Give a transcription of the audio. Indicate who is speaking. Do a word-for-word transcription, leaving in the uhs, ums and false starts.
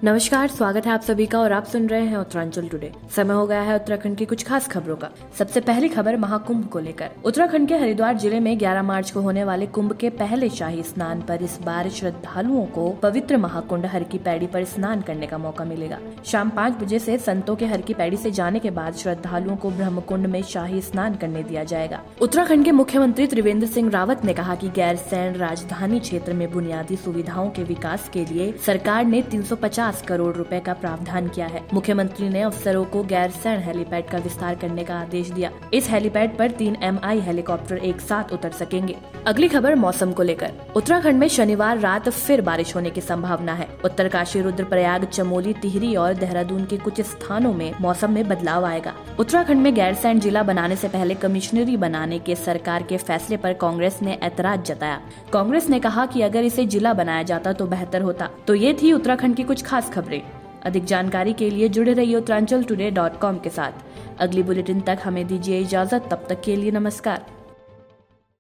Speaker 1: नमस्कार, स्वागत है आप सभी का और आप सुन रहे हैं उत्तरांचल टुडे। समय हो गया है उत्तराखंड की कुछ खास खबरों का। सबसे पहली खबर महाकुंभ को लेकर। उत्तराखंड के हरिद्वार जिले में ग्यारह मार्च को होने वाले कुंभ के पहले शाही स्नान पर इस बार श्रद्धालुओं को पवित्र महाकुंड हर की पैड़ी पर स्नान करने का मौका मिलेगा। शाम पाँच बजे से संतों के हर की पैड़ी से जाने के बाद श्रद्धालुओं को ब्रह्मकुंड में शाही स्नान करने दिया जाएगा। उत्तराखंड के मुख्यमंत्री त्रिवेंद्र सिंह रावत ने कहा कि गैरसैंण राजधानी क्षेत्र में बुनियादी सुविधाओं के विकास के लिए सरकार ने तीन सौ पचास करोड़ रुपए का प्रावधान किया है। मुख्यमंत्री ने अफसरों को गैरसैंण हेलीपैड का विस्तार करने का आदेश दिया। इस हेलीपैड पर तीन एम आई हेलीकॉप्टर एक साथ उतर सकेंगे। अगली खबर मौसम को लेकर। उत्तराखंड में शनिवार रात फिर बारिश होने की संभावना है। उत्तरकाशी, रुद्रप्रयाग, चमोली, टिहरी और देहरादून के कुछ स्थानों में मौसम में बदलाव आएगा। उत्तराखंड में गैरसैंण जिला बनाने से पहले कमिश्नरी बनाने के सरकार के फैसले पर कांग्रेस ने ऐतराज जताया। कांग्रेस ने कहा कि अगर इसे जिला बनाया जाता तो बेहतर होता। तो ये थी उत्तराखंड की कुछ खास खबरें। अधिक जानकारी के लिए जुड़े रहिए उत्तरांचल टुडे डॉट कॉम के साथ। अगली बुलेटिन तक हमें दीजिए इजाजत। तब तक के लिए नमस्कार।